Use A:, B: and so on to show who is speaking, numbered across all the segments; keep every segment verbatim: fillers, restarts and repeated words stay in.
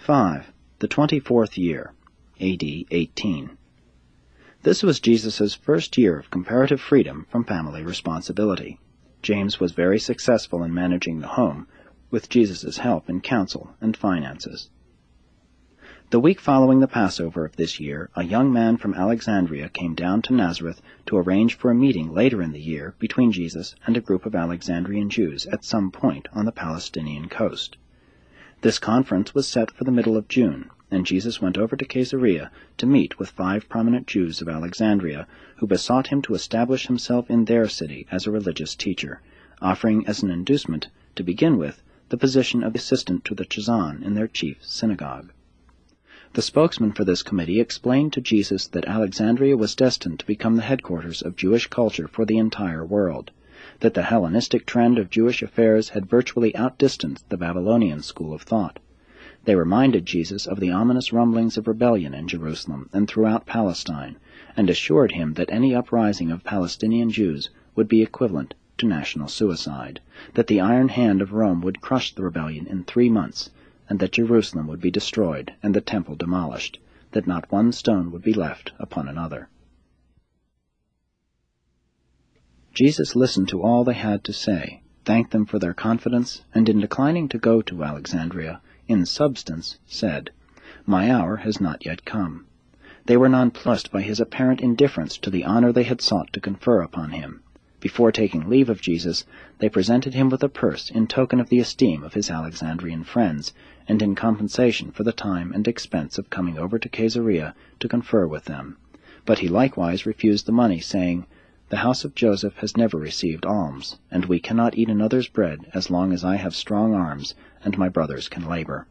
A: five. The twenty-fourth year, A D eighteen. This was Jesus' first year of comparative freedom from family responsibility. James was very successful in managing the home, with Jesus' help in counsel and finances. The week following the Passover of this year, a young man from Alexandria came down to Nazareth to arrange for a meeting later in the year between Jesus and a group of Alexandrian Jews at some point on the Palestinian coast. This conference was set for the middle of June, and Jesus went over to Caesarea to meet with five prominent Jews of Alexandria, who besought him to establish himself in their city as a religious teacher, offering as an inducement, to begin with, the position of assistant to the Chazan in their chief synagogue. The spokesman for this committee explained to Jesus that Alexandria was destined to become the headquarters of Jewish culture for the entire world, that the Hellenistic trend of Jewish affairs had virtually outdistanced the Babylonian school of thought. They reminded Jesus of the ominous rumblings of rebellion in Jerusalem and throughout Palestine, and assured him that any uprising of Palestinian Jews would be equivalent to national suicide, that the iron hand of Rome would crush the rebellion in three months, and that Jerusalem would be destroyed and the temple demolished, that not one stone would be left upon another. Jesus listened to all they had to say, thanked them for their confidence, and in declining to go to Alexandria, in substance said, "My hour has not yet come." They were nonplussed by his apparent indifference to the honor they had sought to confer upon him. Before taking leave of Jesus, they presented him with a purse in token of the esteem of his Alexandrian friends, and in compensation for the time and expense of coming over to Caesarea to confer with them. But he likewise refused the money, saying, "The house of Joseph has never received alms, and we cannot eat another's bread as long as I have strong arms, and my brothers can labor."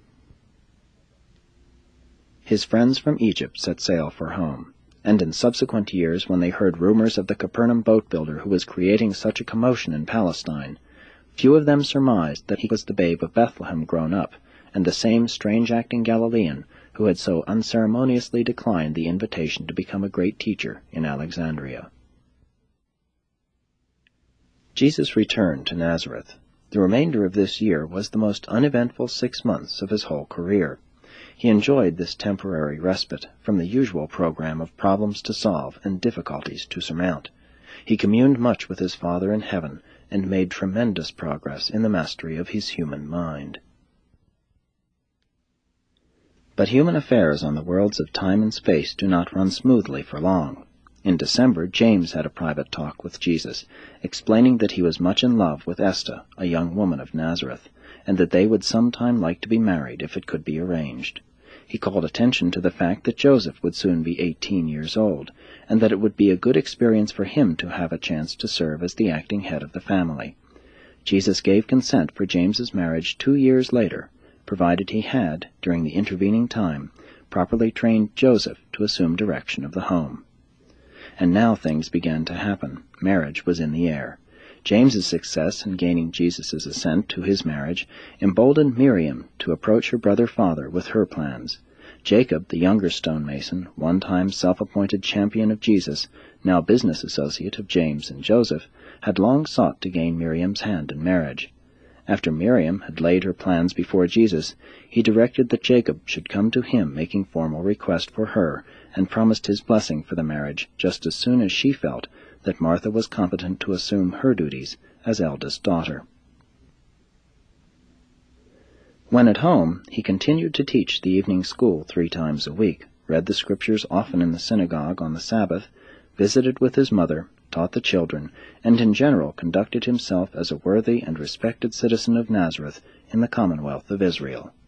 A: His friends from Egypt set sail for home, and in subsequent years, when they heard rumors of the Capernaum boat builder who was creating such a commotion in Palestine, few of them surmised that he was the babe of Bethlehem grown up, and the same strange-acting Galilean who had so unceremoniously declined the invitation to become a great teacher in Alexandria. Jesus returned to Nazareth. The remainder of this year was the most uneventful six months of his whole career. He enjoyed this temporary respite from the usual program of problems to solve and difficulties to surmount. He communed much with his Father in heaven, and made tremendous progress in the mastery of his human mind. But human affairs on the worlds of time and space do not run smoothly for long. In December, James had a private talk with Jesus, explaining that he was much in love with Esther, a young woman of Nazareth, and that they would sometime like to be married if it could be arranged. He called attention to the fact that Joseph would soon be eighteen years old, and that it would be a good experience for him to have a chance to serve as the acting head of the family. Jesus gave consent for James's marriage two years later, provided he had, during the intervening time, properly trained Joseph to assume direction of the home. And now things began to happen. Marriage was in the air. James's success in gaining Jesus' assent to his marriage emboldened Miriam to approach her brother father with her plans. Jacob, the younger stonemason, one time self-appointed champion of Jesus, now business associate of James and Joseph, had long sought to gain Miriam's hand in marriage. After Miriam had laid her plans before Jesus, he directed that Jacob should come to him making formal request for her, and promised his blessing for the marriage just as soon as she felt that Martha was competent to assume her duties as eldest daughter. When at home, he continued to teach the evening school three times a week, read the Scriptures often in the synagogue on the Sabbath, visited with his mother, taught the children, and in general conducted himself as a worthy and respected citizen of Nazareth in the Commonwealth of Israel.